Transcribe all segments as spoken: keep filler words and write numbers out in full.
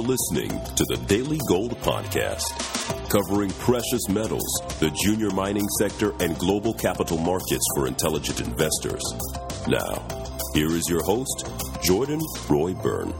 listening to the Daily Gold Podcast, covering precious metals, the junior mining sector, and global capital markets for intelligent investors. Now, here is your host, Jordan Roy Byrne.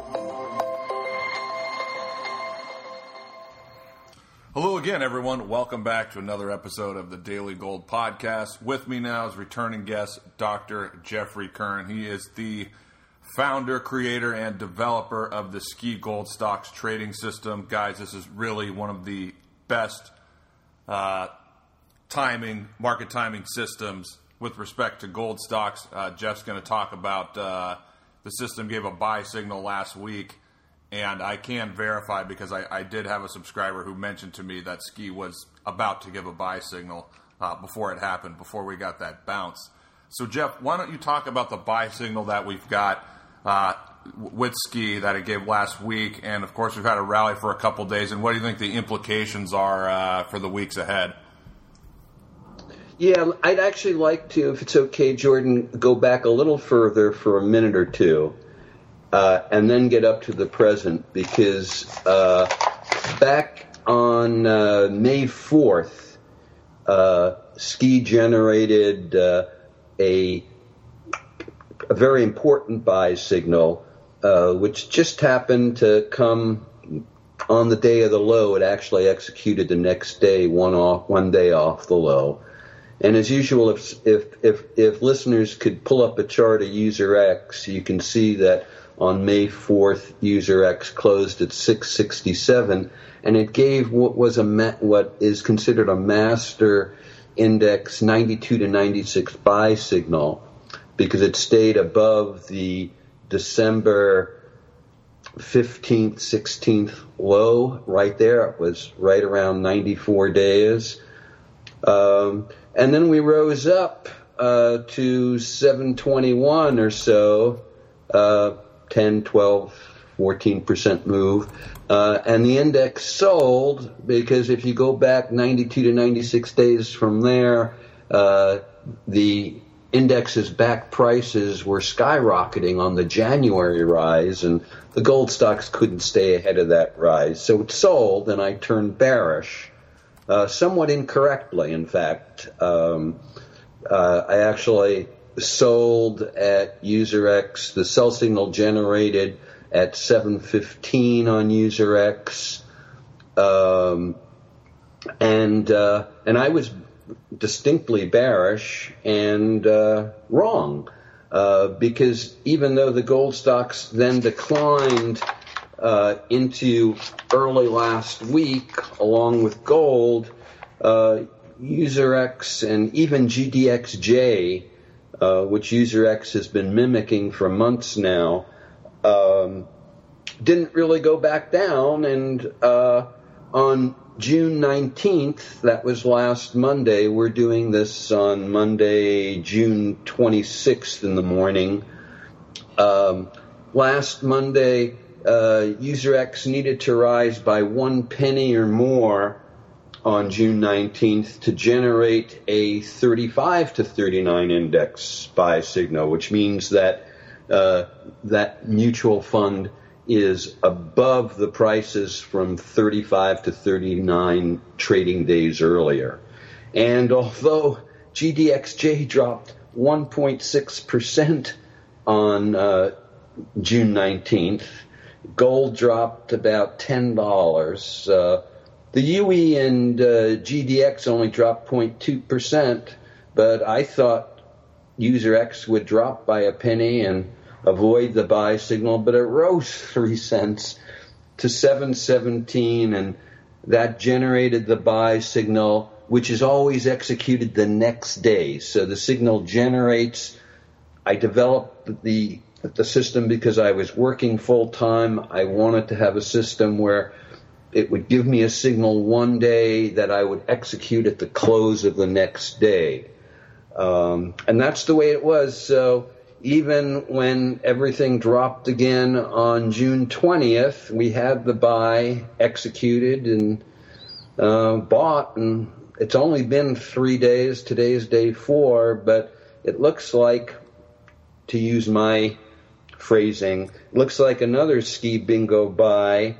Hello again, everyone. Welcome back to another episode of the Daily Gold Podcast. With me now is returning guest, Doctor Jeffrey Kern. He is the founder, creator, and developer of the Ski Gold Stocks trading system. Guys, this is really one of the best uh, timing, market timing systems with respect to gold stocks. Uh, Jeff's going to talk about uh, the system gave a buy signal last week. And I can verify because I, I did have a subscriber who mentioned to me that Ski was about to give a buy signal uh, before it happened, before we got that bounce. So, Jeff, why don't you talk about the buy signal that we've got uh, with Ski that it gave last week? And, of course, we've had a rally for a couple days. And what do you think the implications are uh, for the weeks ahead? Yeah, I'd actually like to, if it's okay, Jordan, go back a little further for a minute or two. Uh, and then get up to the present, because uh, back on uh, May fourth, uh, Ski generated uh, a, a very important buy signal, uh, which just happened to come on the day of the low. It actually executed the next day, one off, one day off the low. And as usual, if if if, if listeners could pull up a chart of User X, you can see that on May fourth, User X closed at six sixty-seven, and it gave what was a ma- what is considered a master index ninety-two to ninety-six buy signal, because it stayed above the December fifteenth, sixteenth low right there. It was right around ninety-four days. Um, and then we rose up uh, to seven twenty-one or so, uh, ten, twelve, fourteen percent move. Uh, and the index sold because if you go back ninety-two to ninety-six days from there, uh, the index's back prices were skyrocketing on the January rise, and the gold stocks couldn't stay ahead of that rise. So it sold, and I turned bearish, uh, somewhat incorrectly, in fact. Um, uh, I actually sold at User X. The sell signal generated at seven fifteen on User X, um, and uh, and I was distinctly bearish and uh, wrong, uh, because even though the gold stocks then declined uh, into early last week, along with gold, uh, User X and even G D X J, Uh, which User X has been mimicking for months now, um, didn't really go back down. And uh, on June nineteenth, that was last Monday, we're doing this on Monday, June twenty-sixth in the morning. Um, last Monday, uh, User X needed to rise by one penny or more on June nineteenth to generate a thirty-five to thirty-nine index buy signal, which means that uh, that mutual fund is above the prices from thirty-five to thirty-nine trading days earlier. And although G D X J dropped one point six percent on uh, June nineteenth, gold dropped about ten dollars. Uh, The U E and uh, G D X only dropped zero point two percent, but I thought User X would drop by a penny and avoid the buy signal, but it rose three cents to seven seventeen, and that generated the buy signal, which is always executed the next day. So the signal generates. I developed the the system because I was working full time. I wanted to have a system where it would give me a signal one day that I would execute at the close of the next day. Um, and that's the way it was. So even when everything dropped again on June twentieth, we had the buy executed and uh, bought. And it's only been three days. Today's day four. But it looks like, to use my phrasing. Looks like another ski bingo buy.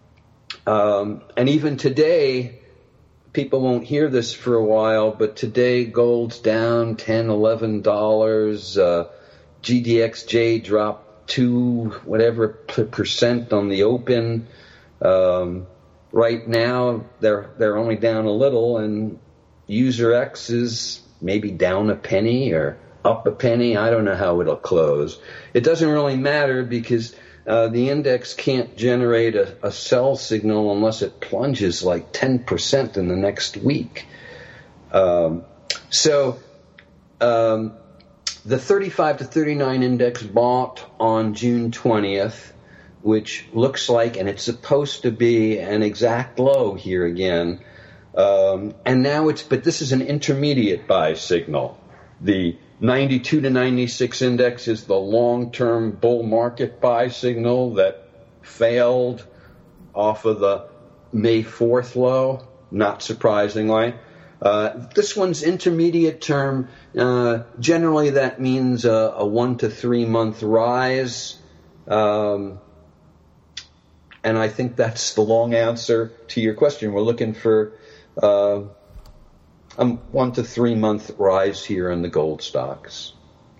Um, and even today, people won't hear this for a while, but today gold's down ten dollars, eleven dollars. Uh, G D X J dropped two whatever percent on the open. Um, right now, they're they're only down a little, and UserX is maybe down a penny or up a penny. I don't know how it'll close. It doesn't really matter because uh, the index can't generate a, a sell signal unless it plunges like ten percent in the next week. Um, so um, the thirty-five to thirty-nine index bought on June twentieth, which looks like, and it's supposed to be an exact low here again. Um, and now it's, but this is an intermediate buy signal. The ninety-two to ninety-six index is the long-term bull market buy signal that failed off of the May fourth low, not surprisingly. Uh, this one's intermediate term. Uh, generally, that means a, a one to three month rise. Um, and I think that's the long answer to your question. We're looking for uh, a one to three month rise here in the gold stocks.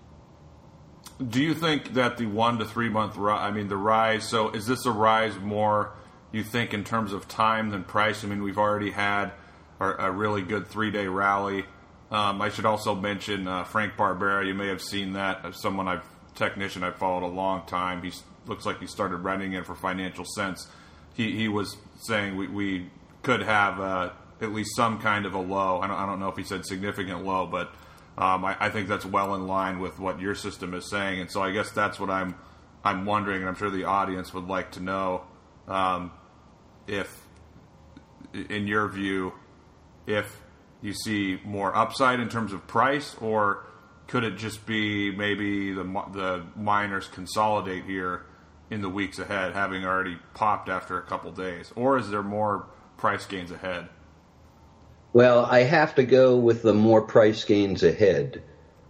Do you think that the one to three month rise, I mean, the rise, so is this a rise more, you think, in terms of time than price? I mean, we've already had a, a really good three day rally. Um, I should also mention uh, Frank Barbera. You may have seen that. Someone I've, technician I've followed a long time. He looks like he started writing in for Financial Sense. He he was saying we, we could have uh, at least some kind of a low. I don't, I don't know if he said significant low, but um, I, I think that's well in line with what your system is saying. And so I guess that's what I'm I'm wondering, and I'm sure the audience would like to know um, if, in your view, if you see more upside in terms of price, or could it just be maybe the the miners consolidate here in the weeks ahead, having already popped after a couple days? Or is there more price gains ahead? Well, I have to go with the more price gains ahead.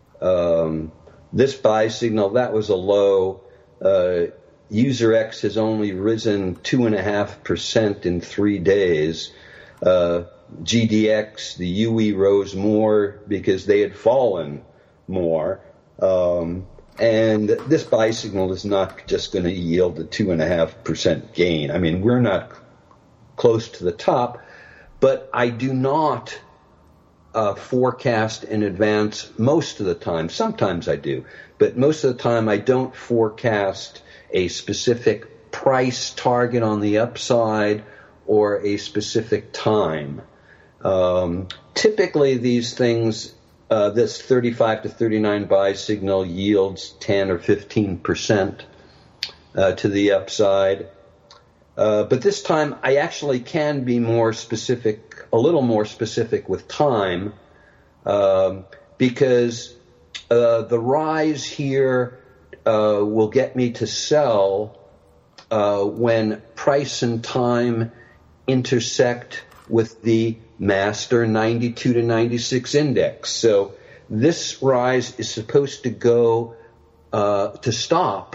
Um, this buy signal, that was a low. Uh, UserX has only risen two point five percent in three days. Uh, G D X, the U E, rose more because they had fallen more. Um, and this buy signal is not just going to yield a two point five percent gain. I mean, we're not close to the top, but I do not uh, forecast in advance most of the time. Sometimes I do, but most of the time I don't forecast a specific price target on the upside or a specific time. Um, typically these things, uh, this thirty-five to thirty-nine buy signal yields ten or fifteen percent uh, to the upside. Uh, but this time I actually can be more specific, a little more specific with time, um, because uh, the rise here uh, will get me to sell uh, when price and time intersect with the master ninety-two to ninety-six index. So this rise is supposed to go uh, to stop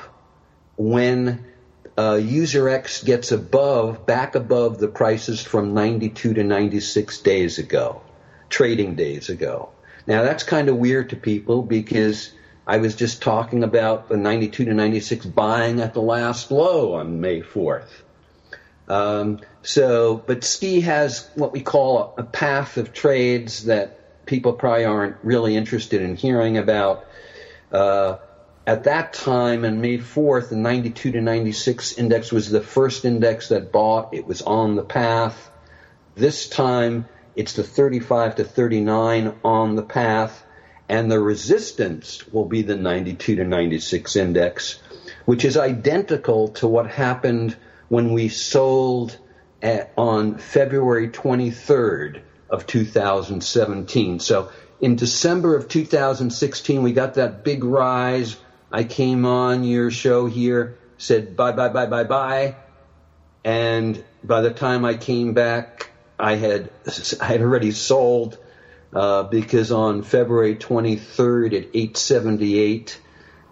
when uh, UserX gets above, back above the prices from ninety-two to ninety-six days ago, trading days ago. Now that's kind of weird to people because I was just talking about the ninety-two to ninety-six buying at the last low on May fourth. Um, so, but Ski has what we call a, a path of trades that people probably aren't really interested in hearing about. Uh, at that time, on May fourth, the ninety-two to ninety-six index was the first index that bought. It was on the path. This time, it's the thirty-five to thirty-nine on the path, and the resistance will be the ninety-two to ninety-six index, which is identical to what happened when we sold at, on February twenty-third of two thousand seventeen. So in December of two thousand sixteen, we got that big rise. I came on your show here, said bye, bye, bye, bye, bye. And by the time I came back, I had, I had already sold uh, because on February twenty-third at eight seventy-eight,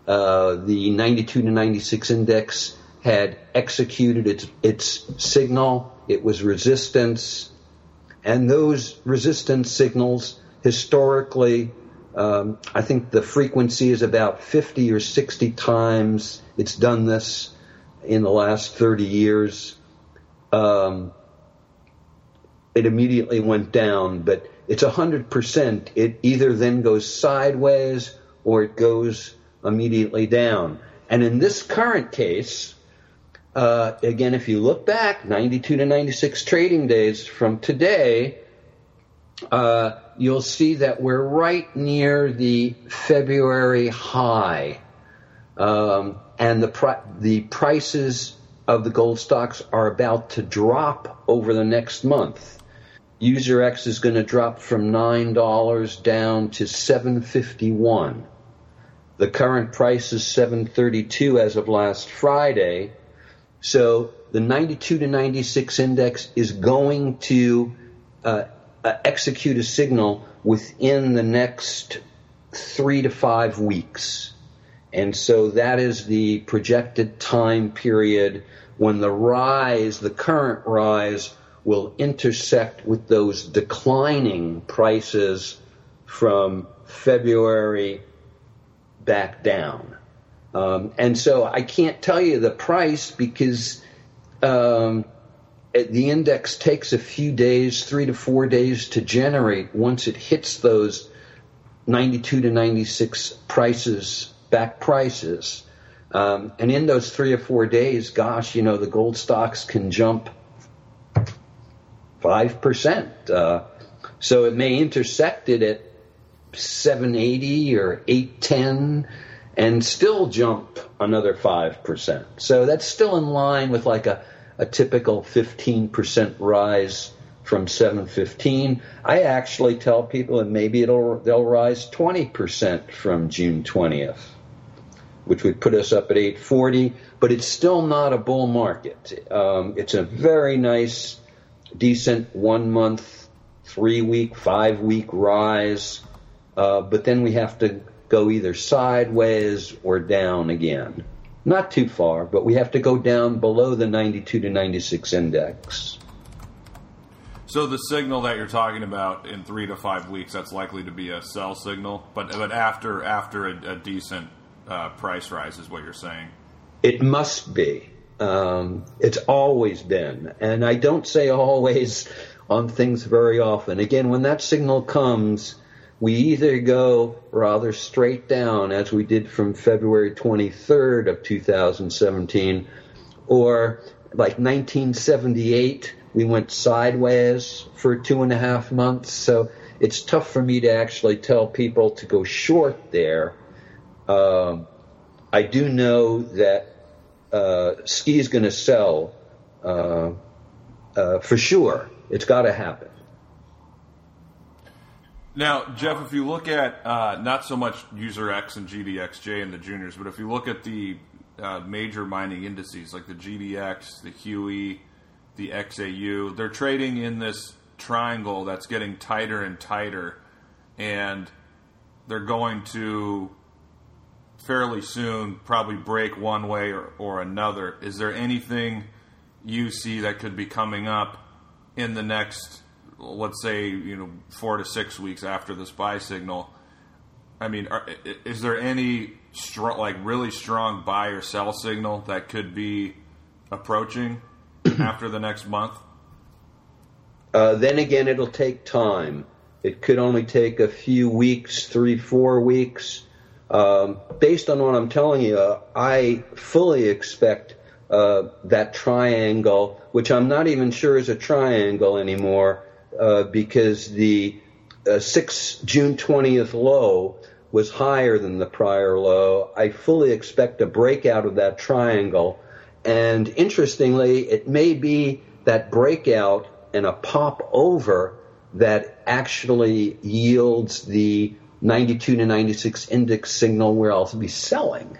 uh, the ninety-two to ninety-six index had executed its its signal. It was resistance, and those resistance signals historically, um, I think the frequency is about fifty or sixty times it's done this in the last thirty years. Um, it immediately went down, but it's one hundred percent. It either then goes sideways or it goes immediately down. And in this current case, uh, again, if you look back ninety-two to ninety-six trading days from today, uh, you'll see that we're right near the February high. Um, and the pri- the prices of the gold stocks are about to drop over the next month. UserX is going to drop from nine dollars down to seven fifty-one. The current price is seven thirty-two as of last Friday. So the ninety-two to ninety-six index is going to uh, uh, execute a signal within the next three to five weeks. And so that is the projected time period when the rise, the current rise, will intersect with those declining prices from February back down. Um, and so I can't tell you the price because um, the index takes a few days, three to four days to generate once it hits those ninety-two to ninety-six prices, back prices. Um, and in those three or four days, gosh, you know, the gold stocks can jump five percent. Uh, so it may intersect it at seven eighty or eight ten and still jump another five percent. So that's still in line with like a, a typical fifteen percent rise from seven fifteen. I actually tell people that maybe it'll they'll rise twenty percent from June twentieth, which would put us up at eight forty, but it's still not a bull market. Um, it's a very nice, decent one-month, three-week, five-week rise, uh, but then we have to go either sideways or down again. Not too far, but we have to go down below the ninety-two to ninety-six index. So the signal that you're talking about in three to five weeks, that's likely to be a sell signal, but but after after a, a decent uh, price rise is what you're saying. It must be. Um, it's always been, and I don't say always on things very often. Again, when that signal comes, we either go rather straight down, as we did from February twenty-third of two thousand seventeen, or like nineteen seventy-eight, we went sideways for two and a half months. So it's tough for me to actually tell people to go short there. Um, I do know that uh, Ski is going to sell uh, uh, for sure. It's got to happen. Now, Jeff, if you look at uh, not so much UserX and G D X J and the juniors, but if you look at the uh, major mining indices like the G D X, the Huey, the X A U, they're trading in this triangle that's getting tighter and tighter, and they're going to fairly soon probably break one way or, or another. Is there anything you see that could be coming up in the next, let's say, you know, four to six weeks after this buy signal? I mean, are, is there any strong, like really strong buy or sell signal that could be approaching after the next month? Uh, then again, it'll take time. It could only take a few weeks, three, four weeks. Um, based on what I'm telling you, uh, I fully expect uh, that triangle, which I'm not even sure is a triangle anymore, uh, because the uh, six June twentieth low was higher than the prior low. I fully expect a breakout of that triangle. And interestingly, it may be that breakout and a pop over that actually yields the ninety-two to ninety-six index signal where I'll be selling.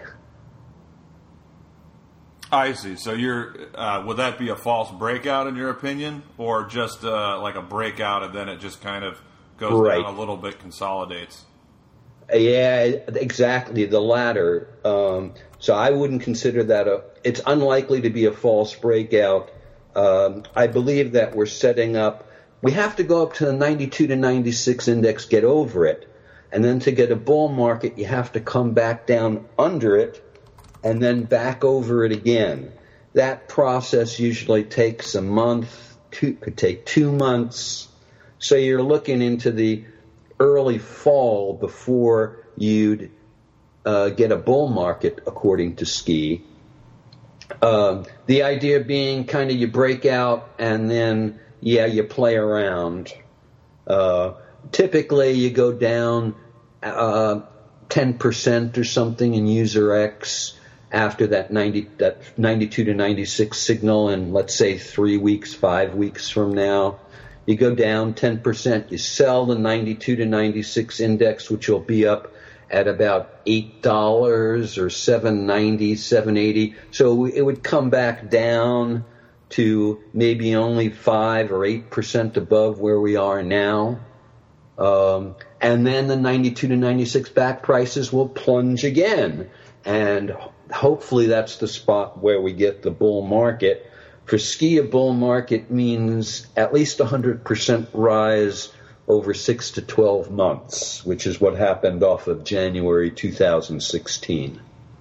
I see. So you're, uh, would that be a false breakout in your opinion, or just uh, like a breakout and then it just kind of goes right. down a little bit, consolidates? Yeah, exactly, the latter. Um, so I wouldn't consider that a, it's unlikely to be a false breakout. Um, I believe that we're setting up, we have to go up to the ninety-two to ninety-six index, get over it. And then to get a bull market, you have to come back down under it and then back over it again. That process usually takes a month, two, could take two months. So you're looking into the early fall before you'd uh, get a bull market, according to Ski. Um, the idea being kind of you break out and then, yeah, you play around. Uh, typically, you go down uh, ten percent or something in user X after that ninety, that ninety-two to ninety-six signal, and let's say three weeks, five weeks from now. You go down ten percent, you sell the ninety-two to ninety-six index, which will be up at about eight dollars or seven ninety, seven eighty. So it would come back down to maybe only five or eight percent above where we are now. Um, and then the ninety-two to ninety-six back prices will plunge again. And hopefully that's the spot where we get the bull market. For Ski, a bull market means at least one hundred percent rise over six to twelve months, which is what happened off of January two thousand sixteen.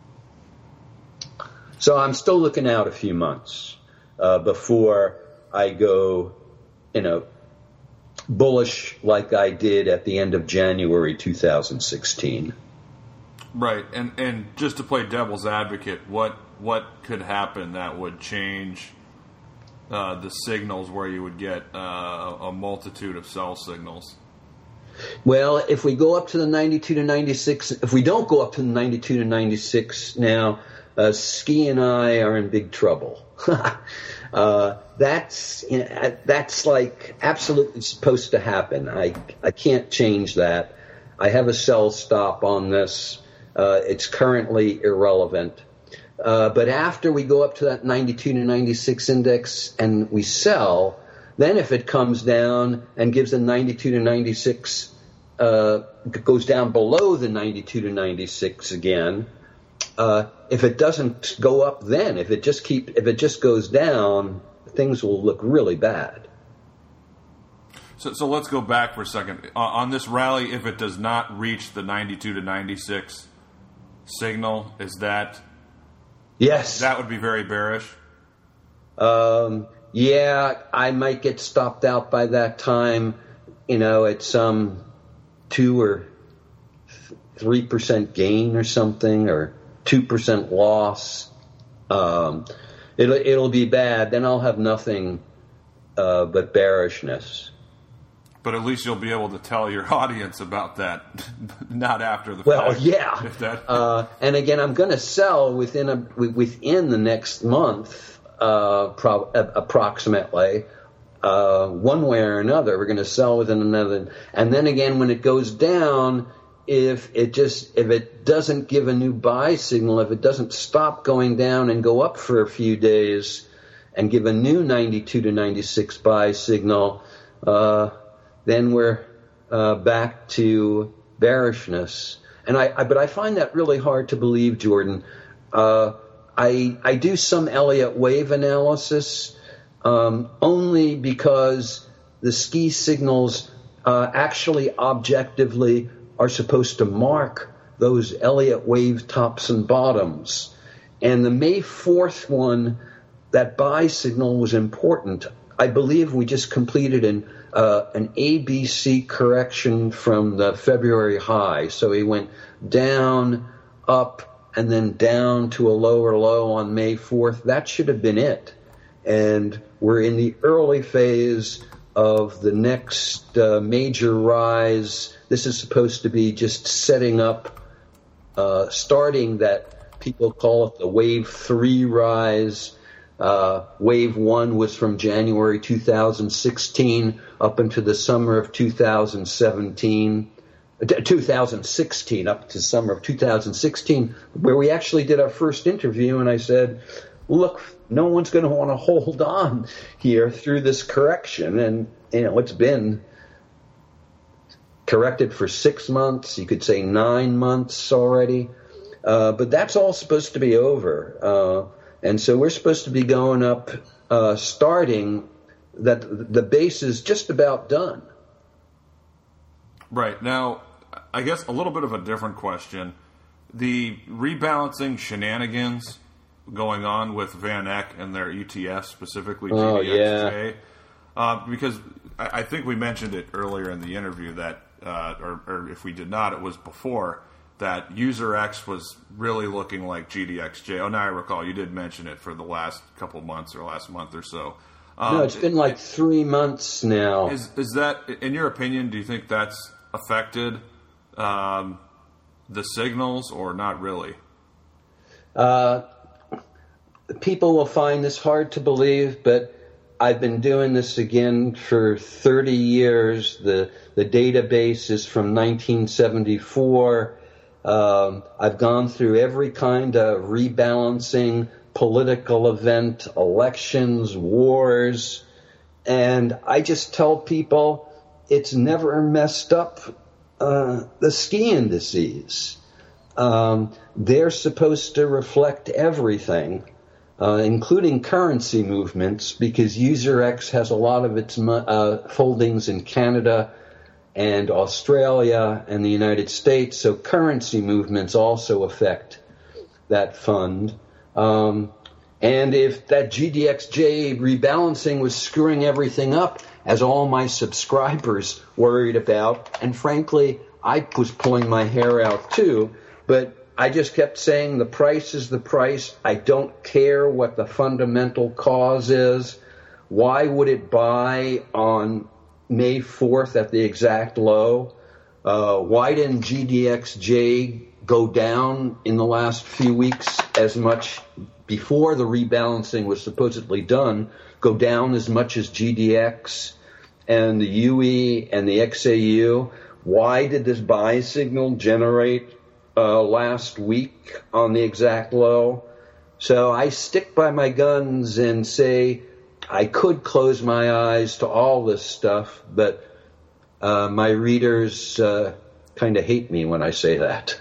So I'm still looking out a few months uh, before I go, you know, bullish like I did at the end of January two thousand sixteen. Right, and and just to play devil's advocate, what what could happen that would change Uh, the signals where you would get uh, a multitude of sell signals? Well, if we go up to the ninety-two to ninety-six, if we don't go up to the ninety-two to ninety-six now, uh, Ski and I are in big trouble. uh, that's you know, that's like absolutely supposed to happen. I I can't change that. I have a sell stop on this. Uh, it's currently irrelevant. Uh, but after we go up to that ninety-two to ninety-six index and we sell, then if it comes down and gives a ninety-two to ninety-six, uh, goes down below the ninety-two to ninety-six again, uh, if it doesn't go up then, if it just keep, if it just goes down, things will look really bad. So, so let's go back for a second. Uh, on this rally, if it does not reach the ninety-two to ninety-six signal, is that... Yes. That would be very bearish? Um, yeah, I might get stopped out by that time, you know, at some two or three percent gain or something, or two percent loss. Um, it'll, it'll be bad. Then I'll have nothing uh, but bearishness. But at least you'll be able to tell your audience about that, not after the well, fact. Well, yeah. If that... uh, and again, I'm going to sell within a within the next month, uh, pro- approximately, uh, one way or another. We're going to sell within another, and then again, when it goes down, if it just if it doesn't give a new buy signal, if it doesn't stop going down and go up for a few days, and give a new ninety-two to ninety-six buy signal. Uh, then we're uh, back to bearishness. And I, I, but I find that really hard to believe, Jordan. Uh, I, I do some Elliott wave analysis um, only because the Ski signals uh, actually objectively are supposed to mark those Elliott wave tops and bottoms. And the May fourth one, that buy signal was important. I believe we just completed an uh, an A B C correction from the February high. So we went down, up, and then down to a lower low on May fourth. That should have been it. And we're in the early phase of the next uh, major rise. This is supposed to be just setting up, uh, starting that people call it the wave three rise. Uh, wave one was from January two thousand sixteen up into the summer of two thousand seventeen, two thousand sixteen, up to summer of two thousand sixteen, where we actually did our first interview, and I said, look, no one's going to want to hold on here through this correction. And, you know, it's been corrected for six months. You could say nine months already. Uh, but that's all supposed to be over. Uh, and so we're supposed to be going up, uh, starting that the base is just about done. Right. Now, I guess a little bit of a different question. The rebalancing shenanigans going on with Van Eck and their E T F, specifically G D X J, oh, yeah. uh, because I, I think we mentioned it earlier in the interview that, uh, or, or if we did not, it was before, that UserX was really looking like G D X J. Oh, now I recall, you did mention it for the last couple months or last month or so. Um, no, it's been like three months now. Is, is that, in your opinion, do you think that's affected um, the signals or not really? Uh, people will find this hard to believe, but I've been doing this again for thirty years. The, the database is from nineteen seventy-four. Um, I've gone through every kind of rebalancing, political event, elections, wars, and I just tell people it's never messed up uh, the ski indices. Um, they're supposed to reflect everything, uh, including currency movements, because UserX has a lot of its uh, holdings in Canada and Australia and the United States, so currency movements also affect that fund. Um, and if that G D X J rebalancing was screwing everything up, as all my subscribers worried about, and frankly, I was pulling my hair out too, but I just kept saying the price is the price. I don't care what the fundamental cause is. Why would it buy on May fourth at the exact low? Uh, why didn't G D X J go down in the last few weeks as much before the rebalancing was supposedly done, go down as much as G D X and the U E and the X A U? Why did this buy signal generate uh, last week on the exact low? So I stick by my guns and say I could close my eyes to all this stuff, but uh, my readers uh, kind of hate me when I say that.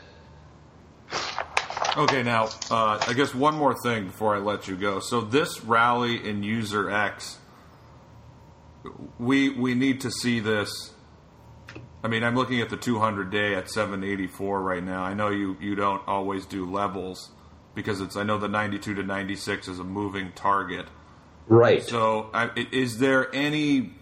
Okay, now, uh, I guess one more thing before I let you go. So this rally in UserX, we we need to see this. I mean, I'm looking at the two hundred day at seven eighty-four right now. I know you, you don't always do levels because it's. I know the ninety-two to ninety-six is a moving target. Right. So, I, is there any?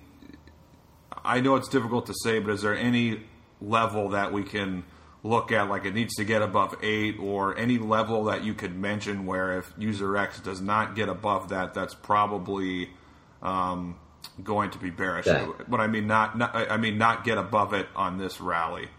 I know it's difficult to say, but is there any level that we can look at, like it needs to get above eight, or any level that you could mention where if UserX does not get above that, that's probably um, going to be bearish. That. But I mean, not, not I mean not get above it on this rally.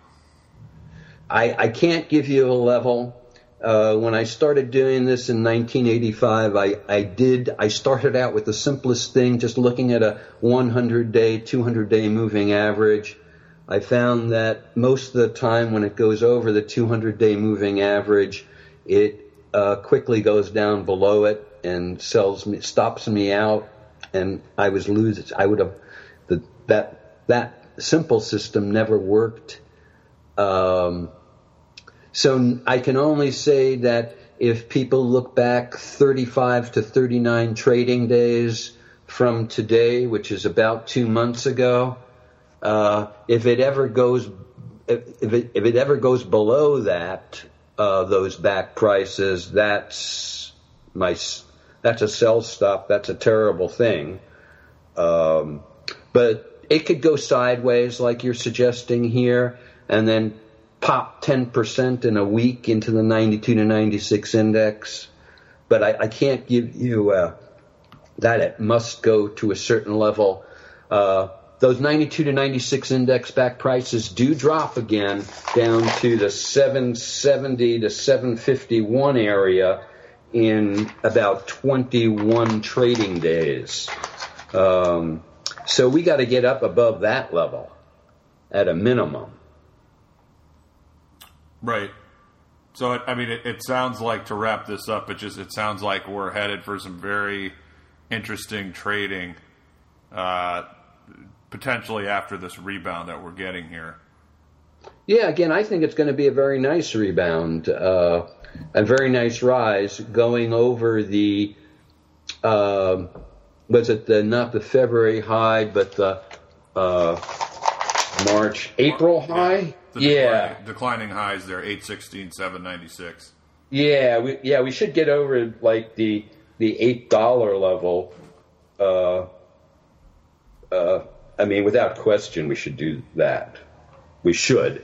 I, I can't give you a level. Uh, when I started doing this in nineteen eighty-five, I, I did, I started out with the simplest thing, just looking at a one hundred day, two hundred day moving average. I found that most of the time when it goes over the two hundred day moving average, it uh, quickly goes down below it and sells me, stops me out, and I was losing. I would have, the, that, that simple system never worked. Um, So I can only say that if people look back thirty-five to thirty-nine trading days from today, which is about two months ago, uh, if it ever goes, if it, if it ever goes below that, uh, those back prices, that's my, that's a sell stop. That's a terrible thing. Um, but it could go sideways like you're suggesting here, and then pop ten percent in a week into the ninety-two to ninety-six index. But I, I can't give you uh, that. It must go to a certain level. Uh, those ninety-two to ninety-six index back prices do drop again down to the seven seventy to seven fifty-one area in about twenty-one trading days. Um, so we got to get up above that level at a minimum. Right. So, it, I mean, it, it sounds like, to wrap this up, it just it sounds like we're headed for some very interesting trading, uh, potentially after this rebound that we're getting here. Yeah, again, I think it's going to be a very nice rebound, uh, a very nice rise, going over the, uh, was it the not the February high, but the uh, March, April high? Yeah, the yeah. declining, declining highs there, eight sixteen, seven ninety-six. Yeah, we, yeah, we should get over like the the eight dollar level. Uh, uh, I mean, without question, we should do that. We should.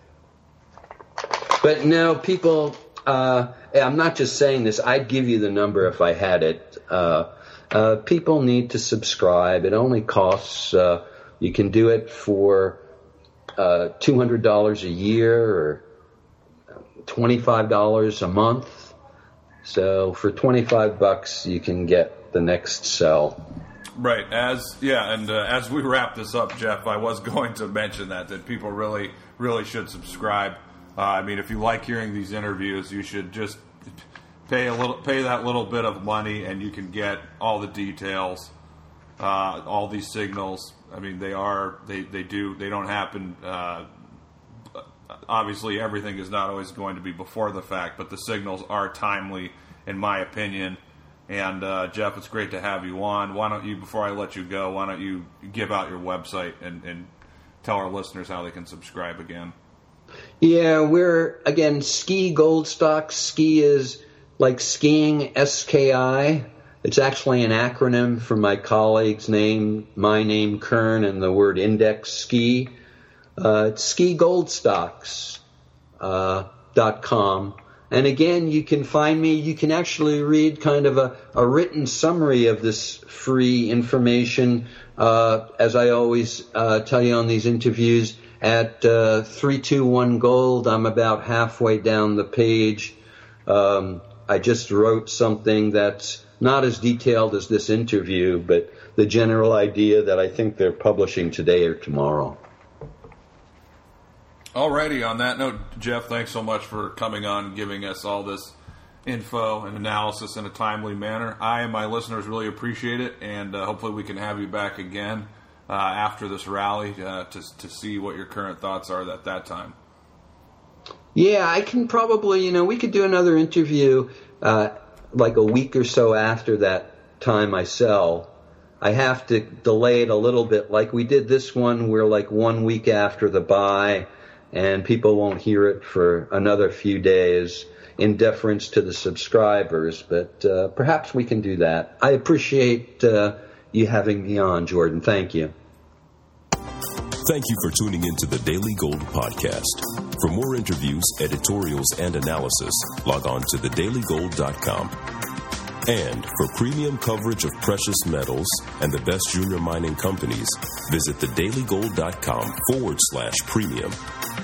But no, people. Uh, I'm not just saying this. I'd give you the number if I had it. Uh, uh, people need to subscribe. It only costs. Uh, you can do it for uh, two hundred dollars a year or twenty-five dollars a month. So for twenty-five bucks, you can get the next cell. Right. As yeah, and uh, as we wrap this up, Jeff, I was going to mention that that people really, really should subscribe. Uh, I mean, if you like hearing these interviews, you should just pay a little, pay that little bit of money, and you can get all the details, uh, all these signals. I mean, they are they they do they don't happen. Uh, Obviously, everything is not always going to be before the fact, but the signals are timely, in my opinion. And, uh, Jeff, it's great to have you on. Why don't you, before I let you go, why don't you give out your website and, and tell our listeners how they can subscribe again? Yeah, we're, again, Ski Gold Stocks. Ski is like skiing, S K I. It's actually an acronym from my colleague's name, my name, Kern, and the word index, ski. Uh, it's ski gold stocks dot com. And again, you can find me, you can actually read kind of a, a written summary of this free information, uh, as I always uh, tell you on these interviews, at uh, three two one Gold. I'm about halfway down the page. Um, I just wrote something that's not as detailed as this interview, but the general idea that I think they're publishing today or tomorrow. Alrighty, on that note, Jeff, thanks so much for coming on and giving us all this info and analysis in a timely manner. I and my listeners really appreciate it, and uh, hopefully we can have you back again uh, after this rally uh, to to see what your current thoughts are at that time. Yeah, I can probably, you know, we could do another interview uh, like a week or so after that time I sell. I have to delay it a little bit. Like we did this one, we're like one week after the buy, and people won't hear it for another few days in deference to the subscribers. But uh, perhaps we can do that. I appreciate uh, you having me on, Jordan. Thank you. Thank you for tuning into the Daily Gold Podcast. For more interviews, editorials, and analysis, log on to the daily gold dot com. And for premium coverage of precious metals and the best junior mining companies, visit the daily gold dot com forward slash premium.